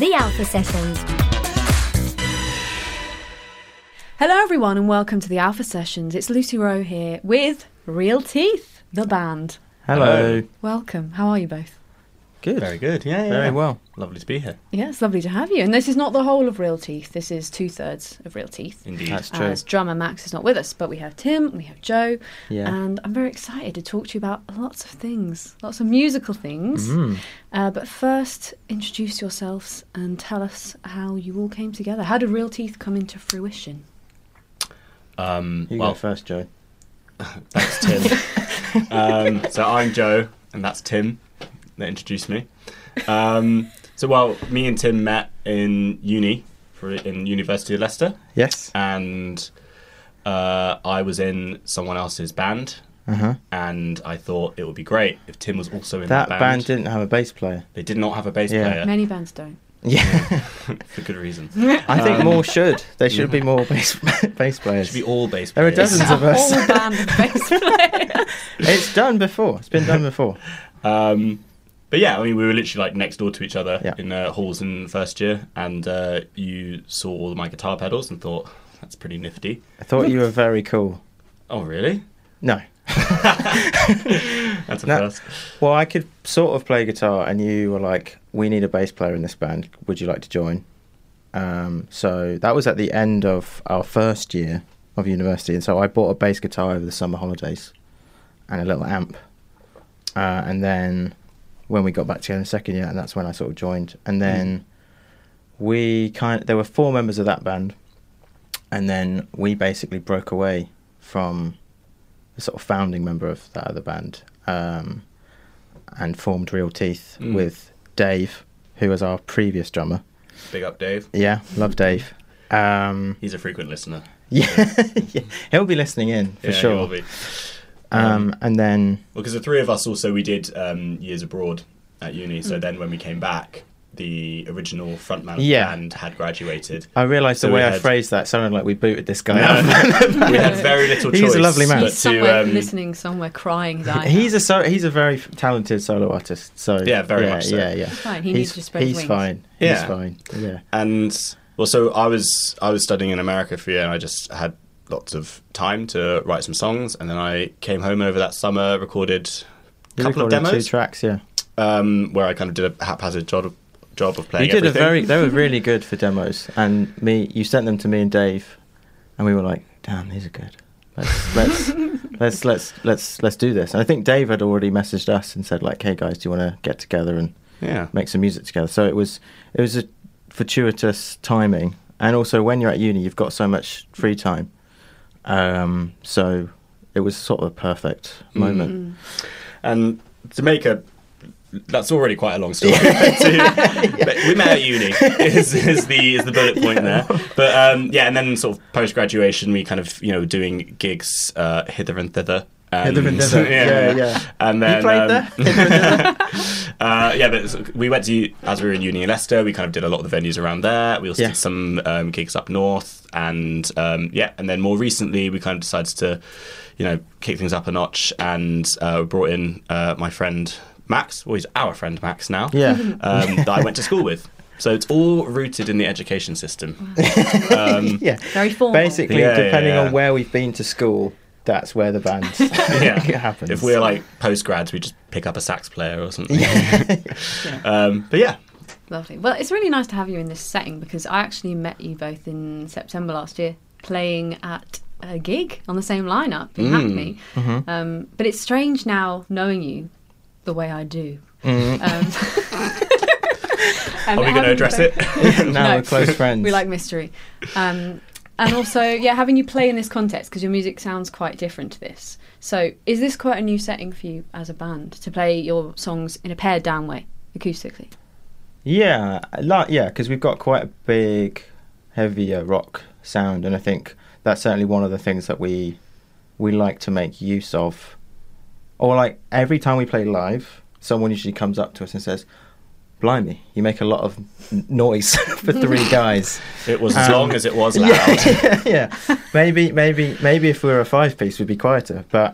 The Alpha Sessions. Hello everyone and welcome to the Alpha Sessions. It's Lucy Rowe here with Real Teeth, the band. Hello. Welcome. How are you both? Good. Very good. Yeah. Very well. Lovely to be here. Yeah, it's lovely to have you. And this is not the whole of Real Teeth. This is 2/3 of Real Teeth. Indeed. That's true. As drummer Max is not with us, but we have Tim, we have Joe, Yeah. and I'm very excited to talk to you about lots of things, lots of musical things. But first, introduce yourselves and tell us how you all came together. How did Real Teeth come into fruition? You go first, Joe. That's Tim. So I'm Joe, and that's Tim that introduced me. Me and Tim met in uni, in University of Leicester. Yes. And I was in someone else's band, and I thought it would be great if Tim was also in that band. That band didn't have a bass player. They did not have a bass Yeah. player. Many bands don't. Yeah. For good reason. I think more should. There should be more bass players. Should be all bass There are players. dozens of us. Whole band of bass players. It's done before. It's been done before. But yeah, I mean, we were literally like next door to each other Yeah. in halls in first year, and you saw all of my guitar pedals and thought, that's pretty nifty. I thought you were very cool. Oh, really? No. That's a No. first. Well, I could sort of play guitar, and you were like, we need a bass player in this band. Would you like to join? So that was at the end of our first year of university, and so I bought a bass guitar over the summer holidays and a little amp. And then when we got back together in the second year, and that's when I sort of joined. And then there were 4 members of that band, and then we basically broke away from the sort of founding member of that other band, and formed Real Teeth with Dave, who was our previous drummer. Big up, Dave. Yeah, love Dave. He's a frequent listener. Yeah, yeah, he'll be listening in for sure. He will be. And then... Well, because the three of us also, we did years abroad at uni, so then when we came back, the original frontman of the band had graduated. I realised So the way we I had- phrased that sounded like we booted this guy out. We had very little choice. He's a lovely man. but He's somewhere to, listening, somewhere crying his eye He's out. a very talented solo artist. So Yeah, very much so. Yeah. He's fine. He needs to spread his He's wings. fine. Yeah. He's fine. Yeah. And well, so I was studying in America for a year, and I just had lots of time to write some songs, and then I came home over that summer, recorded a couple of recorded demos, 2 tracks. Yeah. where I kind of did a haphazard job of playing. You did everything. they were really good for demos, and you sent them to me and Dave, and we were like, damn, these are good. Let's do this. And I think Dave had already messaged us and said like, hey guys, do you want to get together and make some music together? So it was a fortuitous timing, and also when you're at uni, you've got so much free time. So it was sort of a perfect moment. And to make that's already quite a long story. But we met at uni is the bullet point there. But and then sort of post graduation, we kind of doing gigs hither and thither. Hither and thither. Yeah. And then You played there? but we went to, as we were in uni in Leicester, we kind of did a lot of the venues around there. We also did some gigs up north, and then more recently we kind of decided to kick things up a notch, and brought in my friend Max. Well, he's our friend Max now. Yeah. That I went to school with. So it's all rooted in the education system. Yeah. Very formal. Basically, Yeah, depending yeah. on where we've been to school, that's where the band happens. If we're like post-grads, we just pick up a sax player or something. But yeah. Lovely. Well, it's really nice to have you in this setting, because I actually met you both in September last year playing at a gig on the same lineup in Hackney. But it's strange now knowing you the way I do. Are we going to address it? Now No. we're close friends. We like mystery. And also, having you play in this context, because your music sounds quite different to this. So is this quite a new setting for you as a band, to play your songs in a pared down way, acoustically? Yeah, because we've got quite a big, heavier rock sound, and I think that's certainly one of the things that we like to make use of. Or like every time we play live, someone usually comes up to us and says, blimey, you make a lot of noise for 3 guys. It was as long as it was loud. Yeah. Maybe if we were a 5-piece, we'd be quieter. But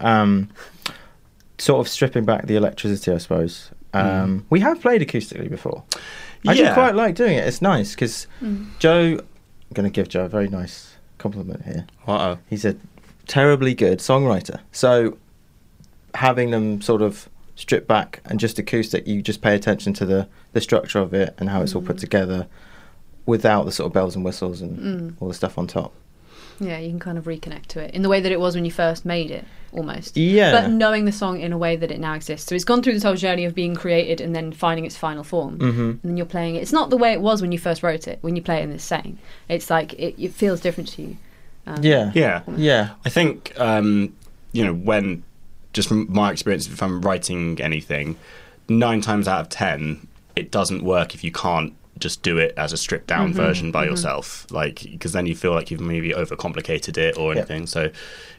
sort of stripping back the electricity, I suppose. We have played acoustically before. I do quite like doing it. It's nice because Joe, I'm going to give Joe a very nice compliment here. Uh-oh. He's a terribly good songwriter. So having them sort of stripped back and just acoustic, you just pay attention to the structure of it and how it's all put together without the sort of bells and whistles and all the stuff on top. Yeah, you can kind of reconnect to it in the way that it was when you first made it, almost. Yeah. But knowing the song in a way that it now exists. So it's gone through this whole journey of being created and then finding its final form. And then you're playing it. It's not the way it was when you first wrote it, when you play it in this setting. It's like, it feels different to you. Yeah. I think, when, just from my experience, if I'm writing anything, 9 times out of 10, it doesn't work if you can't just do it as a stripped down version by yourself, like, because then you feel like you've maybe overcomplicated it or anything. So,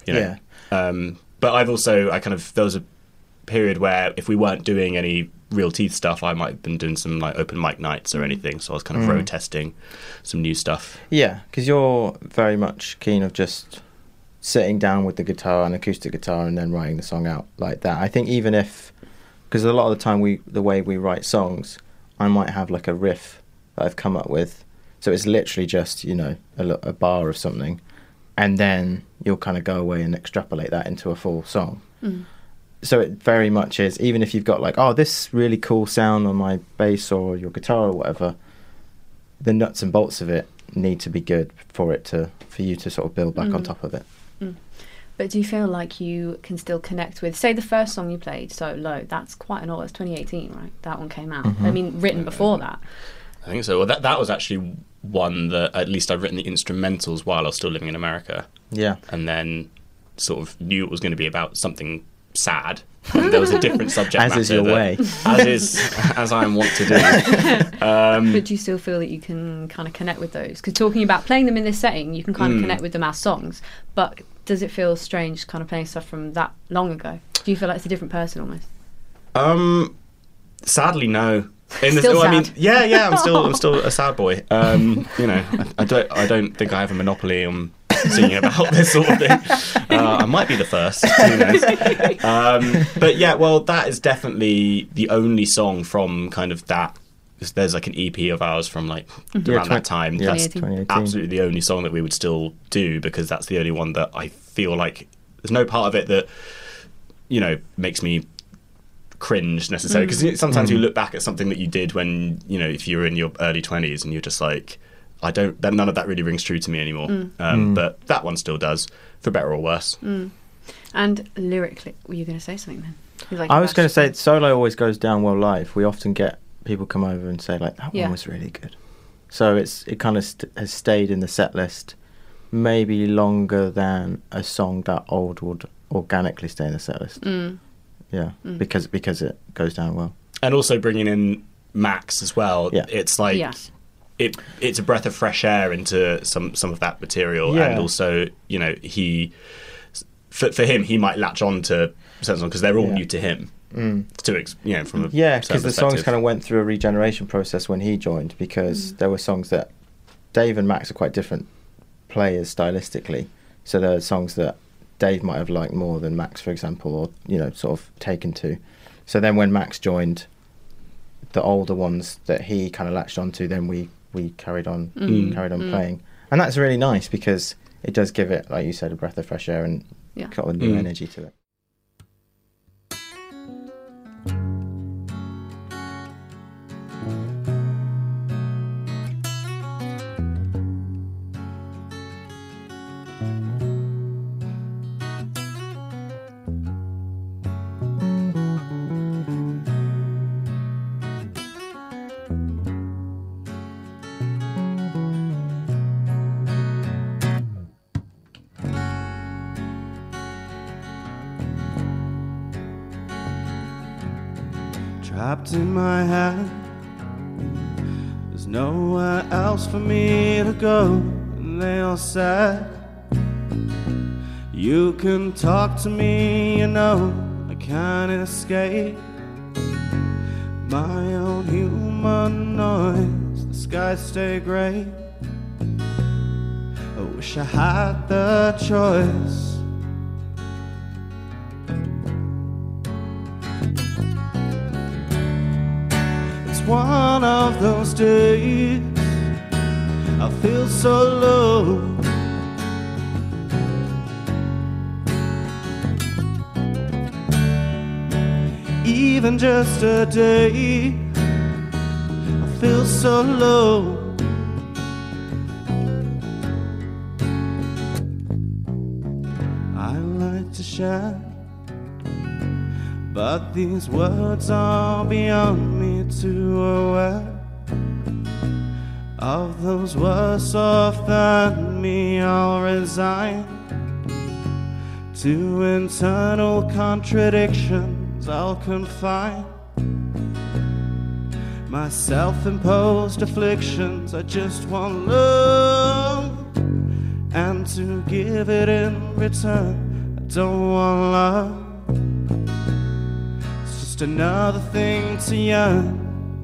but there was a period where if we weren't doing any Real Teeth stuff, I might have been doing some like open mic nights or anything. So I was kind of road testing some new stuff. Yeah, because you're very much keen of just sitting down with the guitar and acoustic guitar and then writing the song out like that. I think even if, because a lot of the time the way we write songs, I might have like a riff that I've come up with, so it's literally just a bar of something, and then you'll kind of go away and extrapolate that into a full song. So it very much is, even if you've got like, oh, this really cool sound on my bass or your guitar or whatever, the nuts and bolts of it need to be good for you to sort of build back on top of it. But do you feel like you can still connect with, say, the first song you played, So Low? That's quite an old. It's 2018, right? That one came out. I mean, written before that. I think so. Well, that was actually one that at least I'd written the instrumentals while I was still living in America. Yeah. And then sort of knew it was going to be about something sad. And there was a different subject matter. As is your way. As I am wont to do. But do you still feel that you can kind of connect with those? Because talking about playing them in this setting, you can kind of connect with them as songs. But does it feel strange kind of playing stuff from that long ago? Do you feel like it's a different person almost? Sadly, no. Still sad. I'm still a sad boy. I don't think I have a monopoly on singing about this sort of thing. I might be the first. Who knows? But yeah, well, that is definitely the only song from kind of that. There's like an EP of ours from like around that time. Yeah, that's absolutely the only song that we would still do, because that's the only one that I feel like there's no part of it that makes me cringe necessarily, because sometimes you look back at something that you did when if you were in your early 20s and you're just like, none of that really rings true to me anymore. But that one still does, for better or worse. And lyrically, were you going to say something then? I was going to say Solo always goes down well live. We often get people come over and say like, that one was really good. So it kind of has stayed in the set list maybe longer than a song that old would organically stay in the set list. Because it goes down well. And also bringing in Max as well. It's like it's a breath of fresh air into some of that material. And also for him, he might latch on to certain songs because they're all new to him. From a because the songs kind of went through a regeneration process when he joined, because there were songs that Dave and Max are quite different players stylistically, so there are songs that Dave might have liked more than Max, for example, or sort of taken to. So then when Max joined, the older ones that he kind of latched onto, then we carried on playing, and that's really nice because it does give it, like you said, a breath of fresh air and got a new energy to it. Trapped in my head, there's nowhere else for me to go. And they all said, you can talk to me, I can't escape my own human noise. The skies stay grey. I wish I had the choice. It's one of those days I feel so low. Even just a day I feel so low. I like to share, but these words are beyond me to aware of those worse off than me. I'll resign to internal contradictions. I'll confine my self-imposed afflictions. I just want love, and to give it in return, I don't want love. It's just another thing to yearn.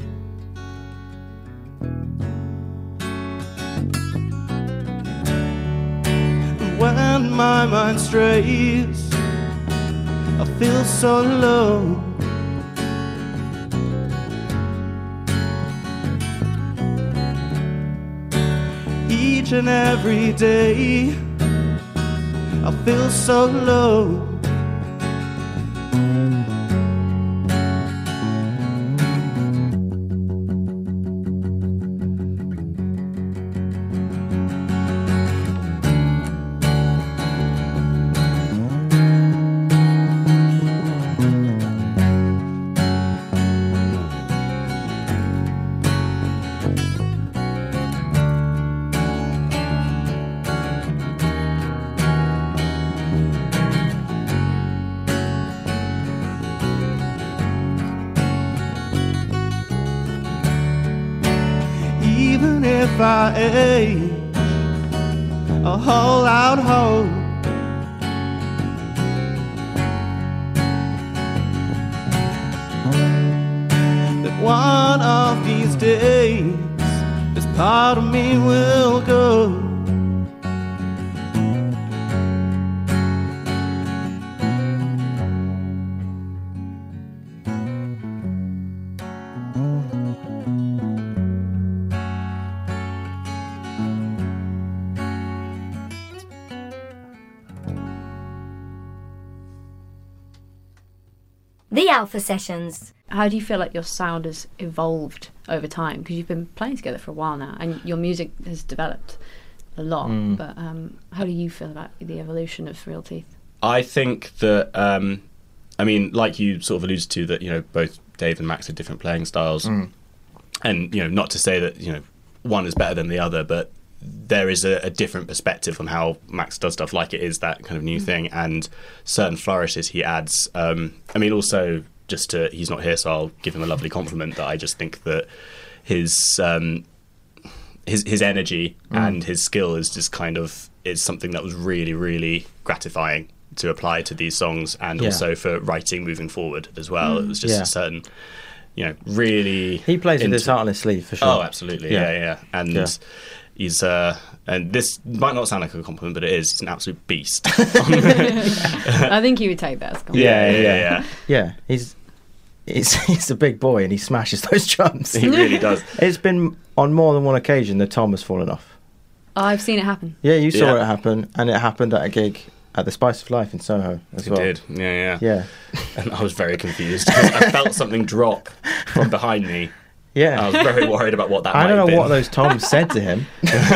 When my mind strays, I feel so low. Each and every day I feel so low. Even if I age a whole out hope, that one of these days this part of me will go. The Alpha Sessions. How do you feel like your sound has evolved over time? Because you've been playing together for a while now, and your music has developed a lot. But how do you feel about the evolution of Real Teeth? I think that, I mean, like you sort of alluded to, that, you know, both Dave and Max have different playing styles. And, you know, not to say that, you know, one is better than the other, but there is a different perspective on how Max does stuff, like it is that kind of new thing, and certain flourishes he adds. I mean, also, just to, he's not here, so I'll give him a lovely compliment, that I just think that his energy and his skill is just kind of, is something that was really, really gratifying to apply to these songs, and also for writing moving forward as well. It was just a certain, you know, really... He plays with his heart on his sleeve, for sure. Oh, absolutely, yeah. And he's, and this might not sound like a compliment, but it is. He's an absolute beast. I think he would take that as a compliment. Yeah, he's a big boy and he smashes those drums. He really does. It's been on more than one occasion the tom has fallen off. I've seen it happen. Yeah, you saw it happen, and it happened at a gig at the Spice of Life in Soho as well. It did, yeah. And I was very confused because I felt something drop from behind me. Yeah. I was very worried about what that might have been. I don't know what those toms said to him.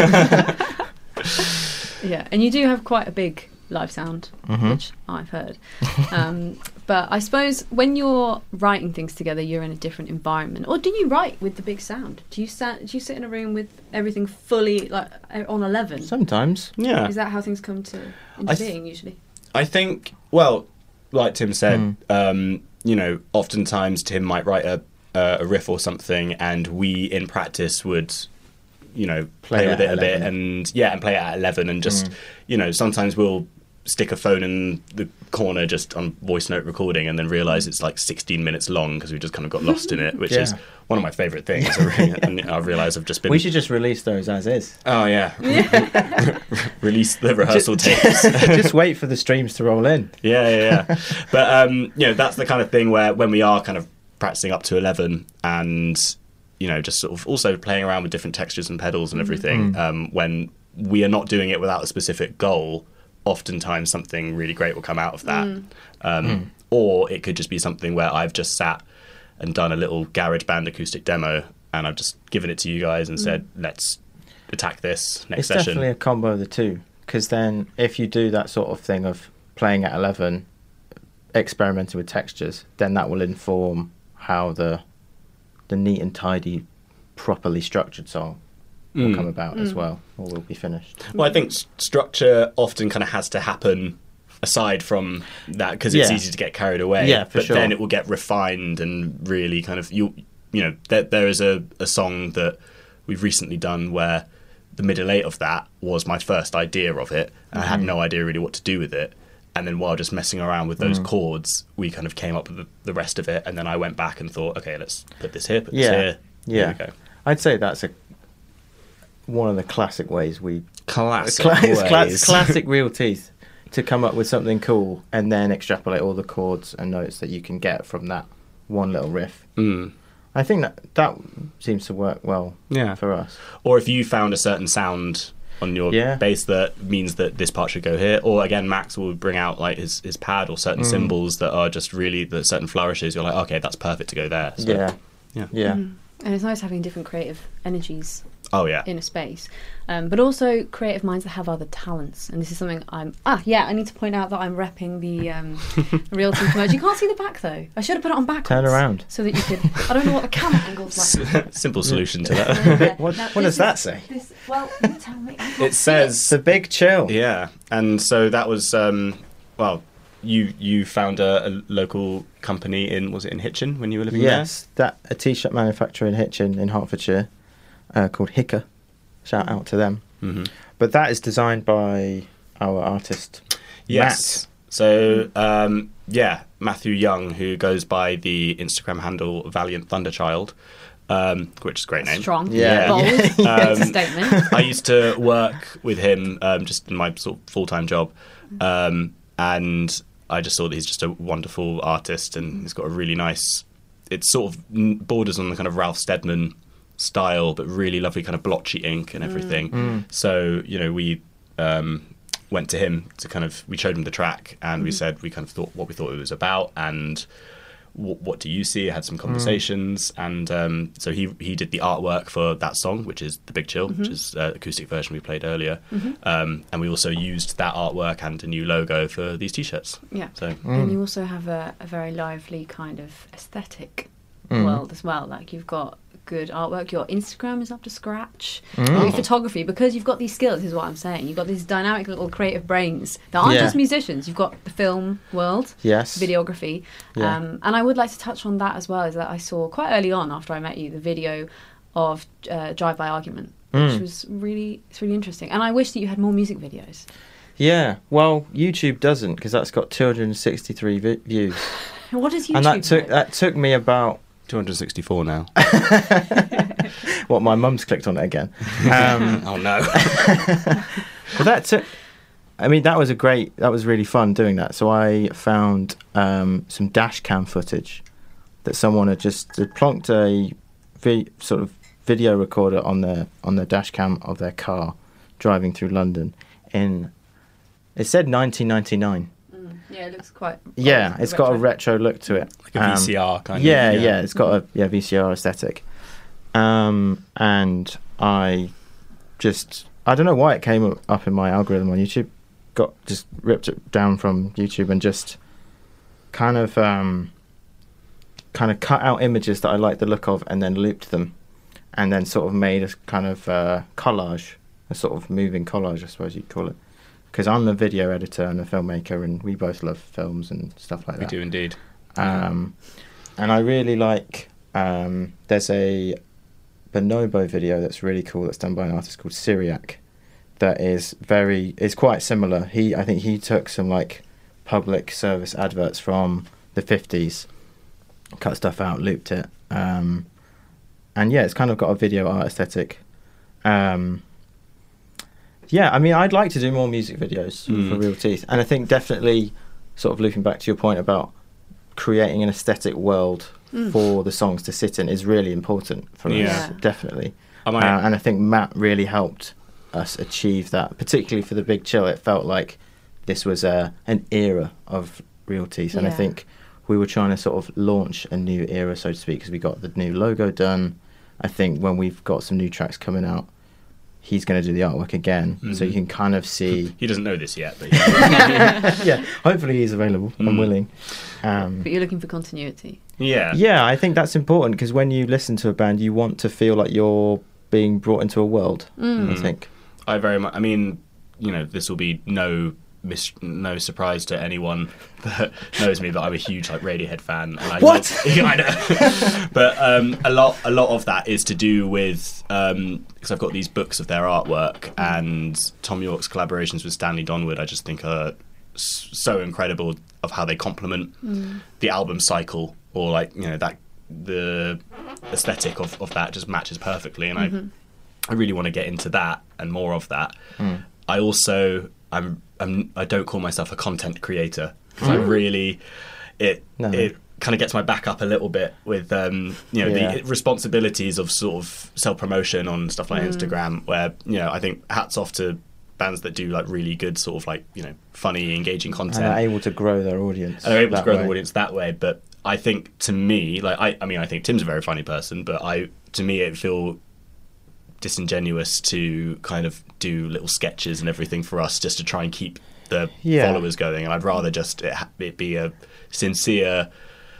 Yeah, and you do have quite a big live sound, which I've heard. But I suppose when you're writing things together, you're in a different environment. Or do you write with the big sound? Do you sit in a room with everything fully like on 11? Sometimes. Yeah. Is that how things come into being usually? I think, well, like Tim said, you know, oftentimes Tim might write a riff or something, and we in practice would, you know, play with it a bit and play it at 11, and just, you know, sometimes we'll stick a phone in the corner just on voice note recording and then realise it's like 16 minutes long because we just kind of got lost in it, which is one of my favourite things. And I realise I've just been... We should just release those as is. Oh, yeah. Release the rehearsal tapes. Just wait for the streams to roll in. Yeah. But, you know, that's the kind of thing where when we are kind of practicing up to 11 and, just sort of also playing around with different textures and pedals and everything. When we are not doing it without a specific goal, oftentimes something really great will come out of that. Or it could just be something where I've just sat and done a little GarageBand acoustic demo, and I've just given it to you guys and said, let's attack this next session. It's definitely a combo of the two, because then if you do that sort of thing of playing at 11, experimenting with textures, then that will inform how the neat and tidy, properly structured song will come about as well, or will be finished. Well, I think structure often kind of has to happen aside from that, because it's easy to get carried away. Yeah, for but sure. then it will get refined and really kind of there is a song that we've recently done where the middle eight of that was my first idea of it, and I had no idea really what to do with it. And then while just messing around with those chords, we kind of came up with the rest of it. And then I went back and thought, okay, let's put this here, put this here. Yeah, There we go. I'd say that's one of the classic ways we classic Real Teeth to come up with something cool and then extrapolate all the chords and notes that you can get from that one little riff. I think that seems to work well for us. Or if you found a certain sound on your bass that means that this part should go here, or again Max will bring out like his pad or certain cymbals that are just really the certain flourishes, you're like, okay, that's perfect to go there. So, yeah. And it's nice having different creative energies in a space, but also creative minds that have other talents. And this is something I need to point out that I'm repping the Real Teeth merch. You can't see the back though. I should have put it on backwards. Turn around so that you could. I don't know what the camera angle's like. Simple solution to that. What does that say? Well, you tell me. It says The Big Chill. Yeah, and so that was you found a local company in Hitchin when you were living there? Yes, a t-shirt manufacturer in Hitchin in Hertfordshire called Hicker. Shout out to them. But that is designed by our artist Yes. Matt. So Matthew Young, who goes by the Instagram handle Valiant Thunderchild, which is a great name. Strong. Yeah. Bold. It's a statement. I used to work with him just in my sort of full-time job, and I just saw that he's just a wonderful artist, and he's got a really nice, it sort of borders on the kind of Ralph Steadman style, but really lovely kind of blotchy ink and everything. So, we went to him we showed him the track, and we said we kind of thought what we thought it was about, and what do you see? I had some conversations, and so he did the artwork for that song, which is The Big Chill, which is the acoustic version we played earlier, and we also used that artwork and a new logo for these t-shirts. Yeah. So And you also have a very lively kind of aesthetic world as well. Like you've got good artwork, your Instagram is up to scratch, your photography, because you've got these skills, is what I'm saying. You've got these dynamic little creative brains that aren't just musicians. You've got the film world, videography, and I would like to touch on that as well, is that I saw quite early on after I met you the video of Drive By Argument, which was really interesting, and I wish that you had more music videos. Yeah, well, YouTube doesn't, because that's got 263 views. What does YouTube and that took me about 264 now. What, my mum's clicked on it again. Oh no. But that was really fun doing that. So I found some dash cam footage that someone had just plonked a sort of video recorder on the dash cam of their car driving through London it said 1999. Yeah, it looks quite... Yeah, it's got a retro look to it. Like a VCR kind of. Yeah, it's got a VCR aesthetic. And I don't know why it came up in my algorithm on YouTube. Just ripped it down from YouTube and just kind of cut out images that I liked the look of and then looped them. And then sort of made a kind of collage, a sort of moving collage, I suppose you'd call it. Because I'm a video editor and a filmmaker, and we both love films and stuff like that. We do indeed. And I really like... there's a Bonobo video that's really cool that's done by an artist called Syriac that is quite similar. I think he took some like public service adverts from the 50s, cut stuff out, looped it. And yeah, it's kind of got a video art aesthetic. Yeah, I mean, I'd like to do more music videos for Real Teeth. And I think definitely, sort of looping back to your point about creating an aesthetic world for the songs to sit in is really important for Yeah. us, definitely. I might- And I think Matt really helped us achieve that, particularly for the Big Chill. It felt like this was an era of Real Teeth, and I Yeah. think we were trying to sort of launch a new era, so to speak, because we got the new logo done. I think when we've got some new tracks coming out, he's going to do the artwork again, so you can kind of see. He doesn't know this yet, but Yeah, hopefully he's available and willing. But you're looking for continuity. yeah. Yeah, I think that's important because when you listen to a band, you want to feel like you're being brought into a world. I think. I very much. I mean, you know, this will be no surprise to anyone that knows me, but I'm a huge like Radiohead fan. And I What? Yeah, I know. But a lot of that is to do with because I've got these books of their artwork, and Tom York's collaborations with Stanley Donwood. I just think are so incredible of how they complement the album cycle, or like, you know, that the aesthetic of that just matches perfectly, and I really want to get into that and more of that. I also I don't call myself a content creator because I really it kind of gets my back up a little bit with the responsibilities of sort of self-promotion on stuff like Instagram, where, you know, I think hats off to bands that do like really good sort of like, you know, funny, engaging content, And are able to grow their audience. and they're able to that grow way. the audience that way. But I think, to me, like I mean, I think Tim's a very funny person, but to me it feel disingenuous to kind of do little sketches and everything for us just to try and keep the followers going, and I'd rather just it be a sincere,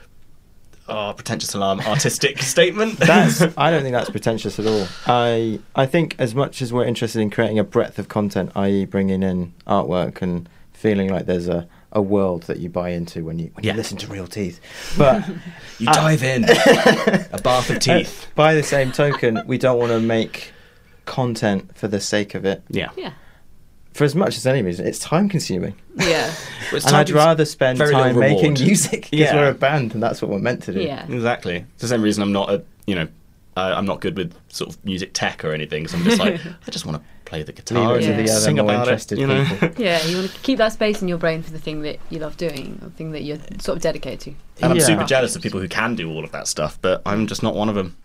pretentious alarm artistic statement. I don't think that's pretentious at all. I think as much as we're interested in creating a breadth of content, i.e. bringing in artwork and feeling like there's a world that you buy into when you listen to Real Teeth, but You dive in a bath of teeth. by the same token, we don't want to make content for the sake of it. Yeah. For as much as any reason, it's time consuming. Yeah. It's And I'd rather spend very time little making reward. music because Yeah. we're a band and that's what we're meant to do. Yeah. Exactly. It's the same reason I'm not I'm not good with sort of music tech or anything. So I'm just like, I just want to play the guitar Leave it and to the other sing more about interested it. You know? people. Yeah, you want to keep that space in your brain for the thing that you love doing, the thing that you're sort of dedicated to. And I'm Yeah. super jealous of people who can do all of that stuff, but I'm just not one of them.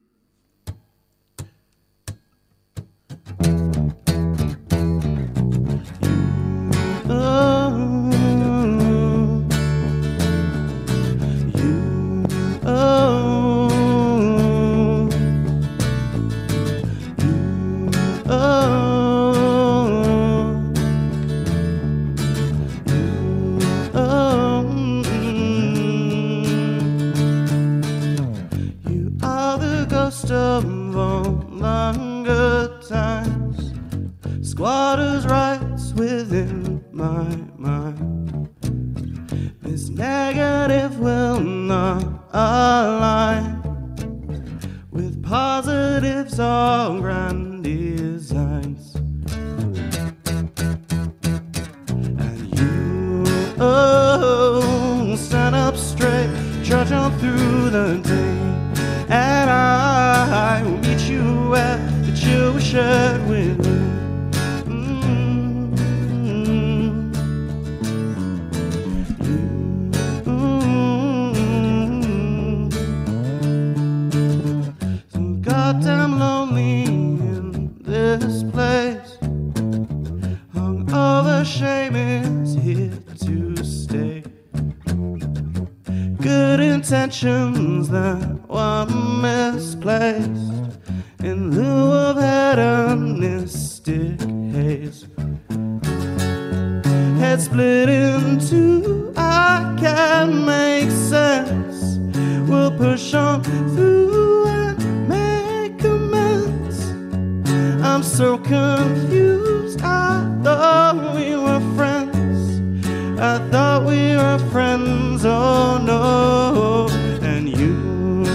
You are the ghost of all longer times, squatters' rights within my mind. This negative will not align with positives or grand designs. And you, stand up straight, trudge on through the day, and I will meet you at the chill shed with me. So goddamn lonely in this place. Hungover shame is here to stay. Good intentions that were misplaced in lieu of hedonistic haze. Head split in two, I can make sense. We'll push on through and make amends. I'm so confused, I thought we were friends. I thought we were friends, oh no. And you,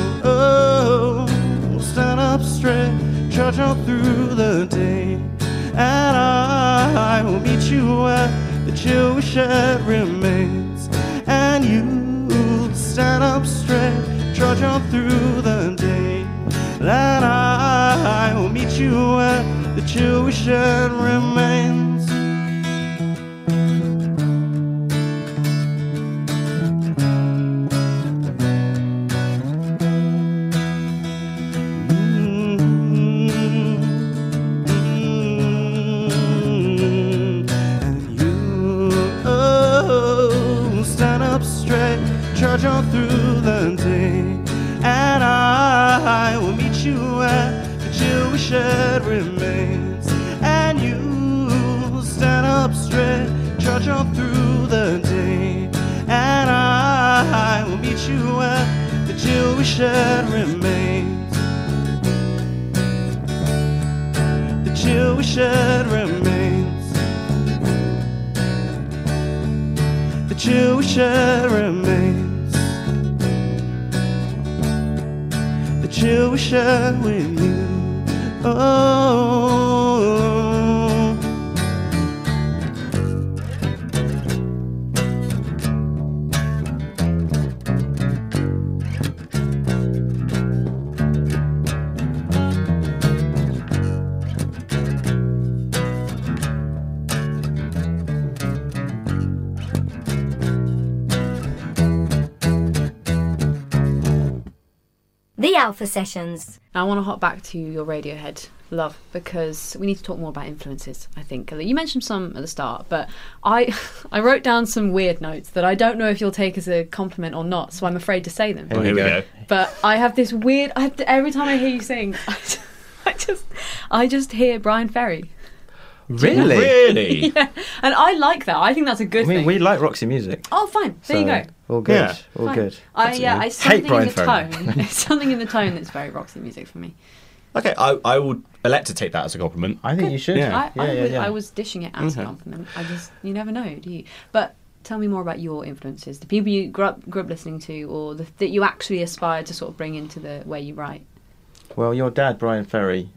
stand up straight, trudge on through the day, and I will meet you where the chill shed remains. And you, stand up straight, trudge on through the day, and I will meet you where the chill shed remains. I will meet you where the chill we shared remains. And you stand up straight, trudge on through the day. And I will meet you where the chill we shared remains. The chill we shared remains. The chill we shared remains. The chill we shared with you. Oh. The Alpha Sessions. I want to hop back to your Radiohead love, because we need to talk more about influences, I think. You mentioned some at the start, but I wrote down some weird notes that I don't know if you'll take as a compliment or not, so I'm afraid to say them. Here we go. But I have this weird... every time I hear you sing, I just hear Brian Ferry. Really? Really? Yeah, and I like that. I think that's a good thing. We like Roxy music. Oh, fine. There you go. All good. Yeah. All Fine. good. I Hate something Brian in the Ferry. tone. Something in the tone that's very Roxy music for me. Okay, I would elect to take that as a compliment. I think you should. Yeah. I was dishing it as a compliment. You never know, do you? But tell me more about your influences, the people you grew up listening to, or that you actually aspire to sort of bring into the way you write. Well, your dad, Brian Ferry,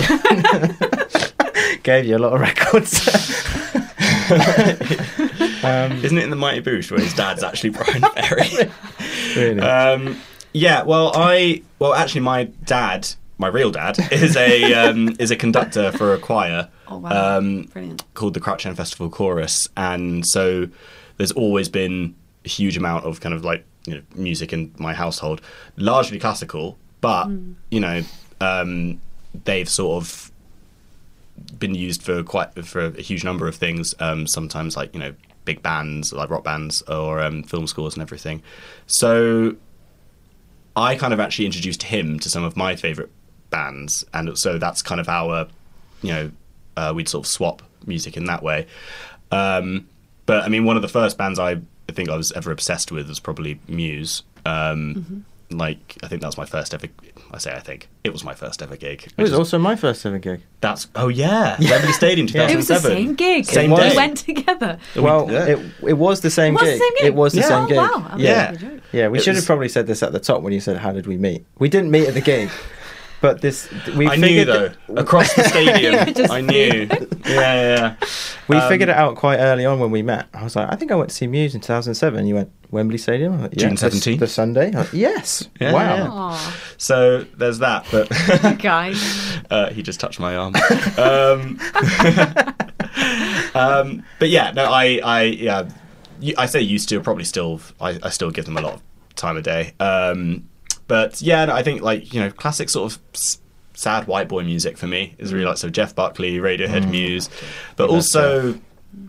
gave you a lot of records. Isn't it in the Mighty Boosh where his dad's actually Brian Ferry? Really? Yeah. Well, actually, my dad, my real dad, is a conductor for a choir. Oh wow! Brilliant. Called the Crouch End Festival Chorus, and so there's always been a huge amount of kind of like music in my household, largely classical, but they've sort of been used for a huge number of things. Sometimes like big bands like rock bands or film scores and everything. So I kind of actually introduced him to some of my favourite bands, and so that's kind of how we'd sort of swap music in that way. But I mean, one of the first bands I think I was ever obsessed with was probably Muse. Like, I think that was my first ever. I think it was my first ever gig. It was also my first ever gig. Wembley Stadium, 2007. It was the same gig. Same We day. went together. Well, it was the same gig. It was the same gig. Wow. Yeah. Joke. Yeah, we should have probably said this at the top when you said, how did we meet? We didn't meet at the gig. But I knew though, across the stadium. Just I knew. Yeah. We figured it out quite early on when we met. I was like, I think I went to see Muse in 2007. You went Wembley Stadium? I'm like, June 17th. The Sunday? Like, yes. Yeah, wow. yeah. Aw, So there's that. But guys. he just touched my arm. But yeah, no, I say used to. Probably still. I still give them a lot of time of day. But yeah, no, I think classic sort of sad white boy music for me is really like Jeff Buckley, Radiohead, Muse, but also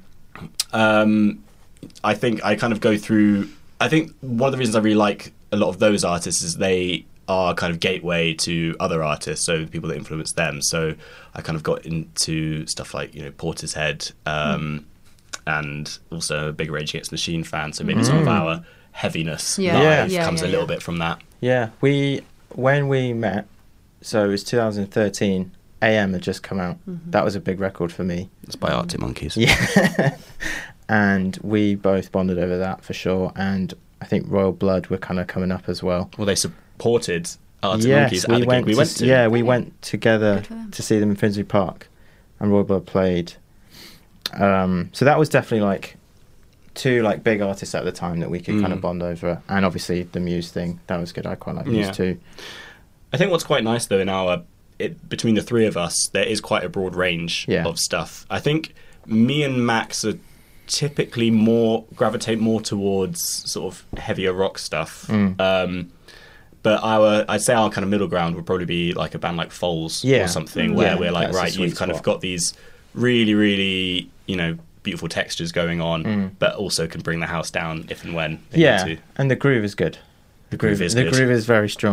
I think I kind of go through. I think one of the reasons I really like a lot of those artists is they are kind of gateway to other artists, so the people that influence them. So I kind of got into stuff like Portishead, and also a big Rage Against the Machine fan. So maybe some of our heaviness live comes a little bit from that. Yeah, when we met, so it was 2013, AM had just come out. That was a big record for me. It's by Arctic Monkeys. Yeah. And we both bonded over that for sure. And I think Royal Blood were kind of coming up as well. Well, they supported Arctic Monkeys at the gig we went to. Yeah, we went together to see them in Finsbury Park, and Royal Blood played. So that was definitely like two like big artists at the time that we could kind of bond over, and obviously the Muse thing, that was good. I quite like Muse too. I think what's quite nice though between the three of us, there is quite a broad range of stuff. I think me and Max are typically gravitate more towards sort of heavier rock stuff. But I'd say our kind of middle ground would probably be like a band like Foals or something, where we're like, right, you've kind of got these really, really, beautiful textures going on, but also can bring the house down if and when they need to. And the groove is good. The groove is good. The groove is very strong.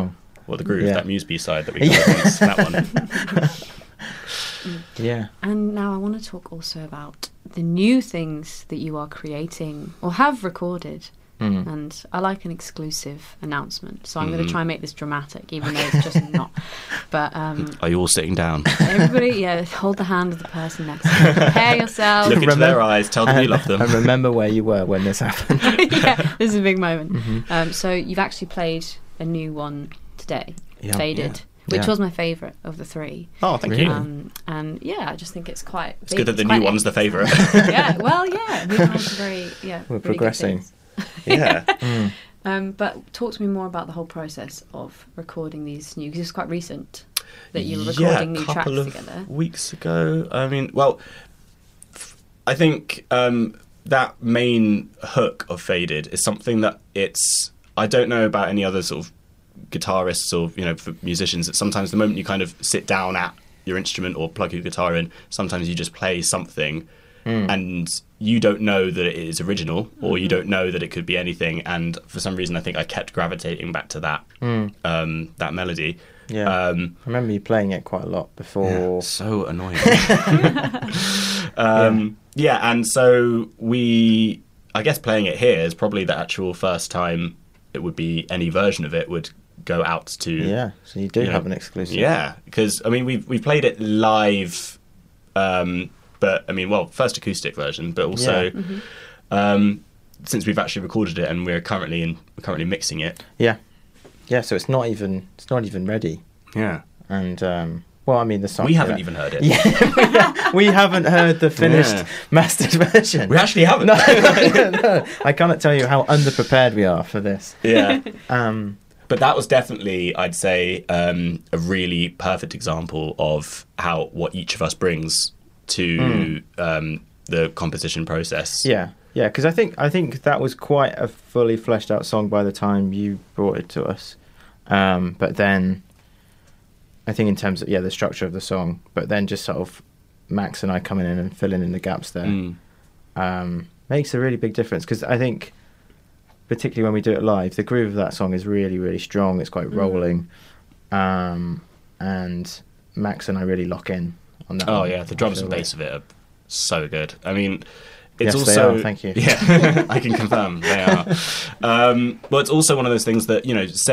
Well, the groove, Yeah. that Muse B-side that we got once, that one. Yeah. And now I want to talk also about the new things that you are creating or have recorded. And I like an exclusive announcement, so I'm going to try and make this dramatic, even though it's just not. But Are you all sitting down? everybody, hold the hand of the person next to you. Prepare yourself. Look into their eyes, tell them you love them. And remember where you were when this happened. Yeah, this is a big moment. So you've actually played a new one today, Yeah. Faded, Yeah. which Yeah. was my favourite of the three. Oh, thank Really? you. And yeah, I just think it's quite. It's good that the new one's the favourite. Yeah, well, yeah, we've had some very We're really good progressing. things. Yeah. But talk to me more about the whole process of recording these new, because it's quite recent that you were recording new tracks couple of together. weeks ago. I mean, well, I think that main hook of Faded is something that I don't know about any other sort of guitarists or, for musicians, that sometimes the moment you kind of sit down at your instrument or plug your guitar in, sometimes you just play something and you don't know that it is original, or you don't know that it could be anything. And for some reason, I think I kept gravitating back to that that melody. Yeah. I remember you playing it quite a lot before. So annoying. And so I guess playing it here is probably the actual first time it would be any version of it would go out to. Yeah, so you do have an exclusive. Yeah, because I mean we've played it live, but I mean, well, first acoustic version, but also since we've actually recorded it and we're currently mixing it. Yeah, so it's not even ready. Yeah, and well, I mean the song. We haven't even heard it. Yeah, we haven't heard the finished mastered version. We actually haven't. No, I cannot tell you how underprepared we are for this. Yeah. But that was definitely, I'd say, a really perfect example of what each of us brings to the composition process. Yeah, because I think that was quite a fully fleshed out song by the time you brought it to us. But then, I think in terms of the structure of the song, but then just sort of Max and I coming in and filling in the gaps there makes a really big difference, because I think, particularly when we do it live, the groove of that song is really, really strong. It's quite rolling, and Max and I really lock in on that. Oh one. yeah, the drums and bass of it are so good. I mean, it's yes, also they are, thank you. Yeah, I can confirm they are. But it's also one of those things that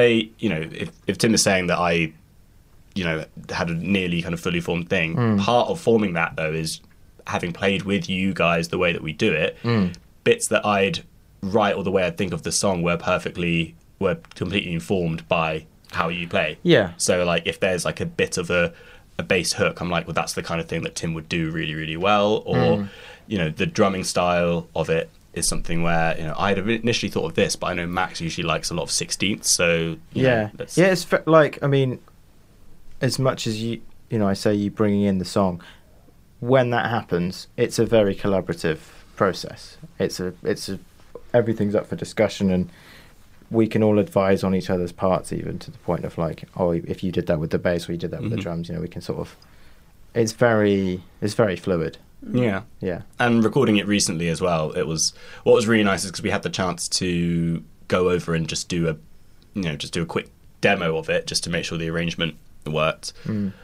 if Tim is saying that I, had a nearly kind of fully formed thing. Part of forming that though is having played with you guys the way that we do it. Bits that I'd write or the way I think of the song were completely informed by how you play. Yeah. So like if there's like a bit of a bass hook, I'm like, well, that's the kind of thing that Tim would do really, really well. Or, the drumming style of it is something where, I'd have initially thought of this, but I know Max usually likes a lot of 16ths. So, it's like, I mean, as much as I say you bringing in the song, when that happens, it's a very collaborative process. It's a everything's up for discussion, and we can all advise on each other's parts, even to the point of like, oh, if you did that with the bass or you did that with the drums, we can sort of. It's very fluid. Yeah. And recording it recently as well, what was really nice is because we had the chance to go over and just do a quick demo of it, just to make sure the arrangement worked.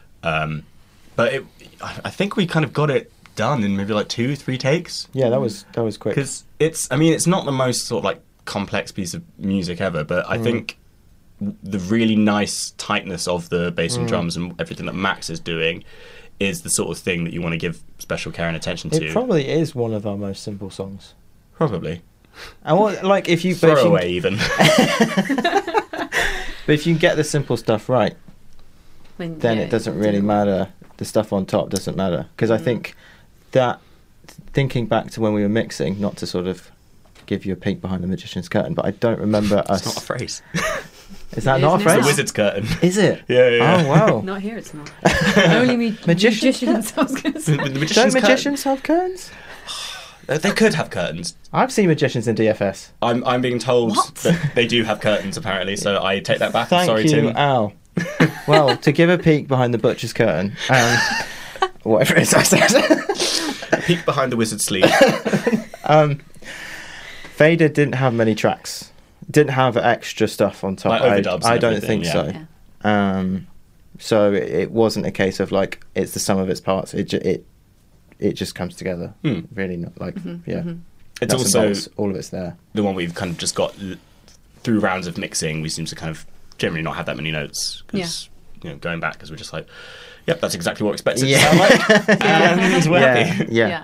But I think we kind of got it done in maybe like 2-3 takes. Yeah, that was quick. Because it's not the most sort of like complex piece of music ever, but I think the really nice tightness of the bass and drums and everything that Max is doing is the sort of thing that you want to give special care and attention to. It probably is one of our most simple songs. Probably. And if you throw away even. But if you get the simple stuff right, then it doesn't really matter. The stuff on top doesn't matter, because I think that, thinking back to when we were mixing, not to sort of give you a peek behind the magician's curtain, but I don't remember us. It's not a phrase. Is that not a phrase? It's the wizard's curtain. Is it? Yeah. Oh wow. Not here, it's not. Only magicians. I was going to say. Don't magicians have curtains? They could have curtains. I've seen magicians in DFS. I'm being told that they do have curtains apparently, so I take that back. Sorry, Tim. Thank you, Al. Well, to give a peek behind the butcher's curtain, whatever it is I said. A peek behind the wizard's sleeve. Faded didn't have many tracks. Didn't have extra stuff on top. Like overdubs I and don't everything, think so. So it wasn't a case of like it's the sum of its parts. It just comes together. Really, not like It's nuts and also bolts, all of it's there. the one we've kind of just got through rounds of mixing. We seem to kind of generally not have that many notes because going back, because we're just like, yep, that's exactly what we expected it to sound like, and we're happy. Yeah.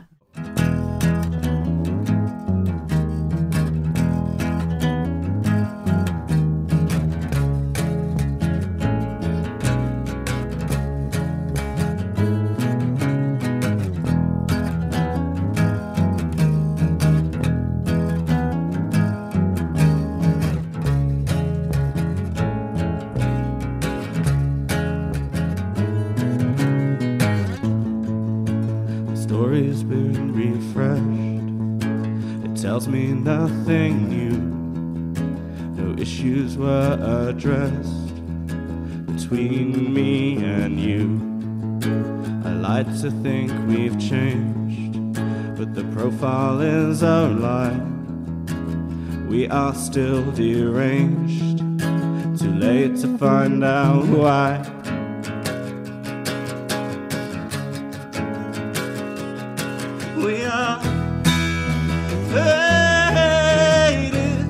Story's been refreshed. It tells me nothing new. No issues were addressed between me and you. I like to think we've changed, but the profile is a lie. We are still deranged. Too late to find out why. We are faded,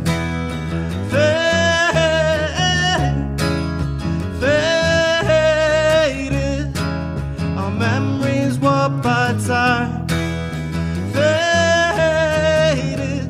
faded. Our memories warped by time. Faded,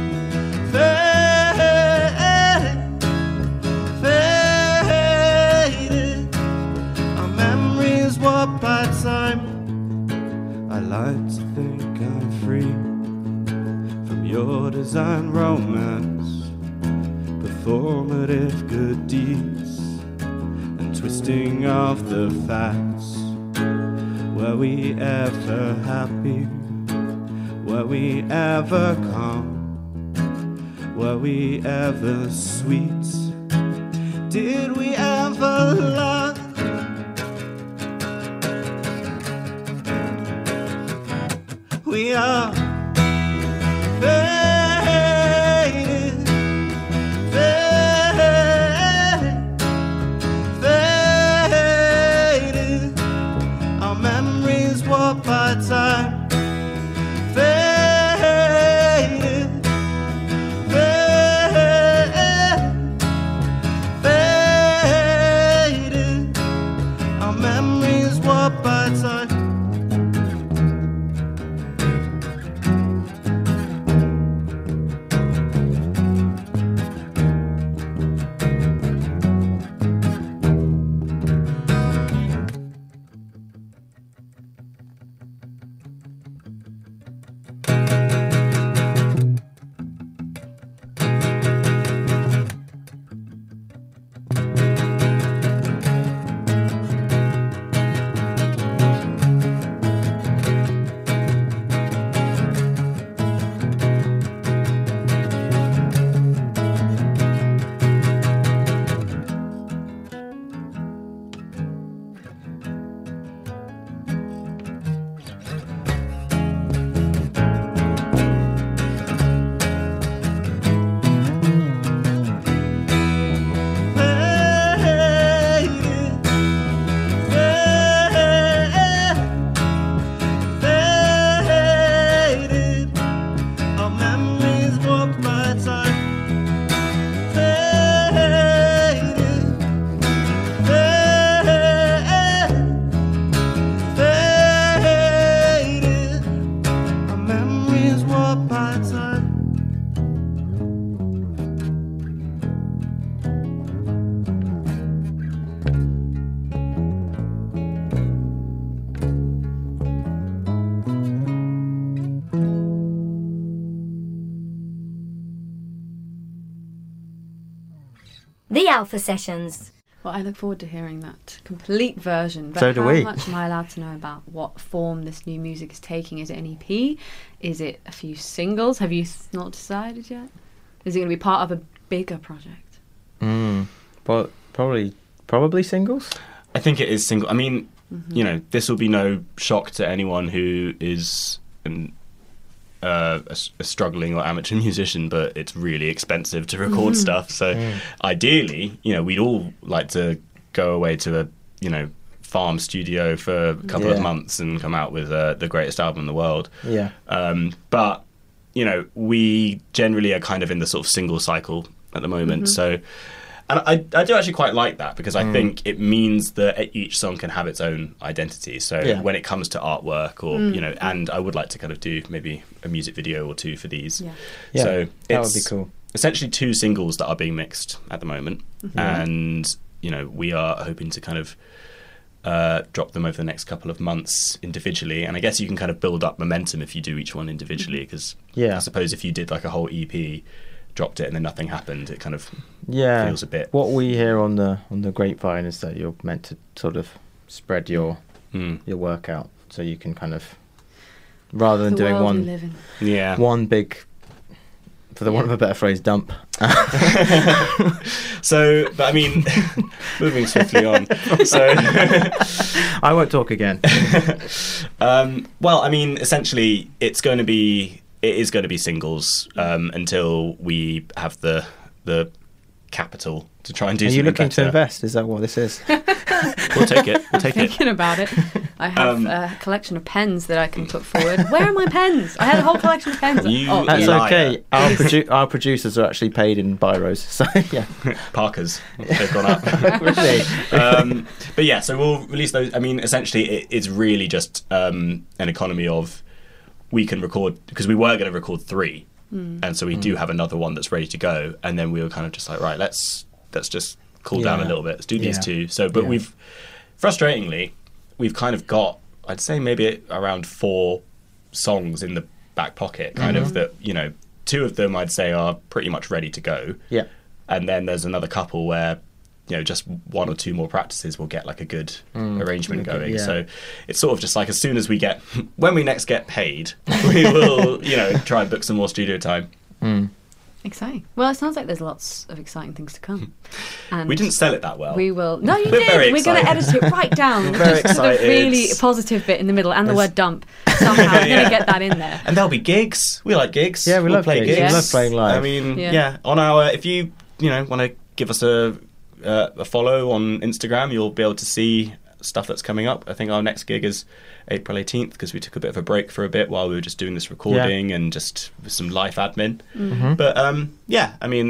faded. Our memories warped by time. I like to think I'm free from your design romance, performative good deeds, and twisting of the facts. Were we ever happy? Were we ever calm? Were we ever sweet? Did we ever love? We are faded, faded. Our memories warped by time. Faded, faded. Our memories warped by time. The Alpha Sessions. Well, I look forward to hearing that complete version. But So do we. How much am I allowed to know about what form this new music is taking? Is it an EP? Is it a few singles? Have you not decided yet? Is it going to be part of a bigger project? But probably singles. I think it is single. I mean, this will be no shock to anyone who is a struggling or amateur musician, but it's really expensive to record stuff. So ideally, we'd all like to go away to a farm studio for a couple of months and come out with the greatest album in the world. Yeah. But we generally are kind of in the sort of single cycle at the moment. So, and I do actually quite like that, because I think it means that each song can have its own identity. So when it comes to artwork or, and I would like to kind of do maybe a music video or two for these. Yeah, so that it's would be cool. essentially 2 singles that are being mixed at the moment. And, we are hoping to kind of drop them over the next couple of months individually. And I guess you can kind of build up momentum if you do each one individually, because I suppose if you did like a whole EP, dropped it and then nothing happened, it kind of feels a bit... What we hear on the grapevine is that you're meant to sort of spread your work out, so you can kind of, rather than doing one big, for the want of a better phrase, dump. So, but I mean, moving swiftly on. So, I won't talk again. Well, I mean, essentially, it is going to be singles until we have the capital to try and do. Are you looking to better. invest? Is that what this is? We'll take it. Thinking about it. I have a collection of pens that I can put forward. Where are my pens? I had a whole collection of pens. That's okay. Our producers are actually paid in biros, so yeah. Parkers, they've gone up. Really? But yeah, so we'll release those. I mean, essentially, it's really just an economy of, we can record, because we were going to record 3, and so we do have another one that's ready to go, and then we were kind of just like, right, let's just cool down a little bit, let's do these 2. So, but frustratingly, we've kind of got, I'd say maybe around 4 songs in the back pocket, kind of, that 2 of them I'd say are pretty much ready to go. Yeah. And then there's another couple where just 1 or 2 more practices will get like a good arrangement going. Yeah. So it's sort of just like, as soon as when we next get paid, we will, try and book some more studio time. Exciting. Well, it sounds like there's lots of exciting things to come. And we didn't sell it that well. We will. No, you We're did. very We're going to edit it right down. Very Just the excited. really positive bit in the middle and the word dump. Somehow we're going to get that in there. And there'll be gigs. We like gigs. Yeah, we We'll love play gigs. Yes. We love playing live. I mean, on our, if you want to give us a follow on Instagram, you'll be able to see stuff that's coming up. I think our next gig is April 18th, because we took a bit of a break for a bit while we were just doing this recording and just some life admin. But I mean,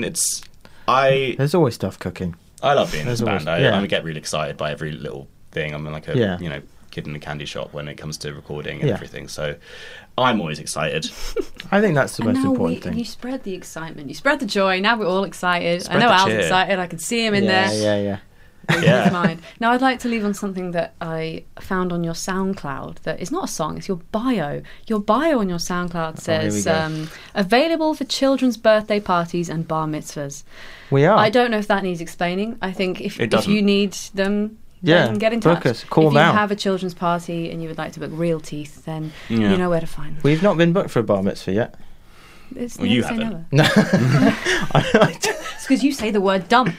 there's always stuff cooking. I love being in this band. always- I get really excited by every little thing. I'm like a kid in a candy shop when it comes to recording and everything. So I'm always excited. I think that's the And most now important thing. you spread the excitement. You spread the joy. Now we're all excited. Spread I know the Al's cheer. excited. I can see him in there. Yeah. Yeah. His mind. Now, I'd like to leave on something that I found on your SoundCloud that is not a song, it's your bio. Your bio on your SoundCloud says, here we available for children's birthday parties and bar mitzvahs. We are. I don't know if that needs explaining. I think if doesn't. you need them, Yeah, then get in book touch. us. Call if them you out. have a children's party and you would like to book Real Teeth, then you know where to find them. We've not been booked for a bar mitzvah yet. It's Well, you never say haven't. never. It's because you say the word dump.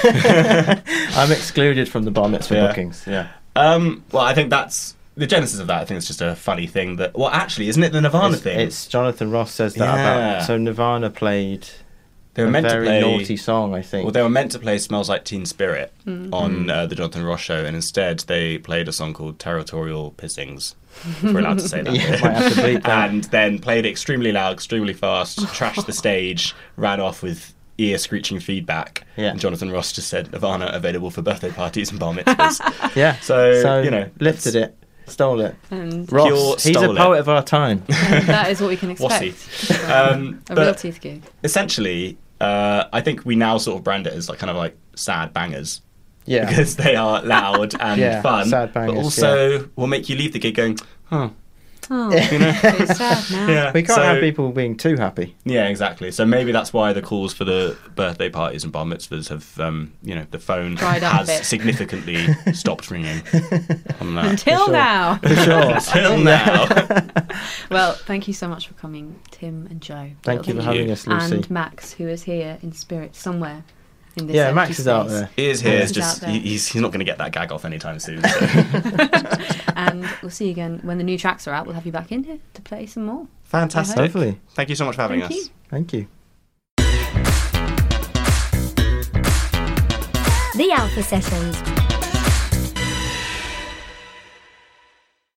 I'm excluded from the bar mitzvah Yeah. bookings. Yeah. Well, I think that's the genesis of that. I think it's just a funny thing that. Well, actually, isn't it the Nirvana thing? It's Jonathan Ross says that Yeah. about. So Nirvana played they were a meant to very play naughty song, I think. Well, they were meant to play "Smells Like Teen Spirit" on the Jonathan Ross show, and instead they played a song called "Territorial Pissings." If we're allowed to say that. Yeah, might have to bleep that. And then played it extremely loud, extremely fast, trashed the stage, ran off with ear screeching feedback. Yeah. And Jonathan Ross just said, "Nirvana available for birthday parties and bar mitzvahs." Yeah. So, lifted it, stole it. And Ross, Pure he's a stole poet it. of our time. that is what we can expect. Wassy. A But Real Teeth gig. essentially, I think we now sort of brand it as like kind of like sad bangers. Yeah. Because they are loud and Yeah, fun, sad but bangers, also will make you leave the gig going, "Oh, Oh, it's sad now. yeah." We can't So- have people being too happy. Yeah, exactly. So maybe that's why the calls for the birthday parties and bar mitzvahs have, the phone Dried up a has bit. significantly stopped ringing on that. Until sure. now. For sure. Until now. Well, thank you so much for coming, Tim and Joe. Thank you for Thank you. having us, Lucy. And Max, who is here in spirit somewhere in this Yeah, empty Max is out space. there. He is here. Max It's is just out there. he's not going to get that gag off anytime soon. So. And we'll see you again when the new tracks are out. We'll have you back in here to play some more. Fantastic. Hopefully. Thank you so much for having Thank us. you. Thank you. The Alpha Sessions.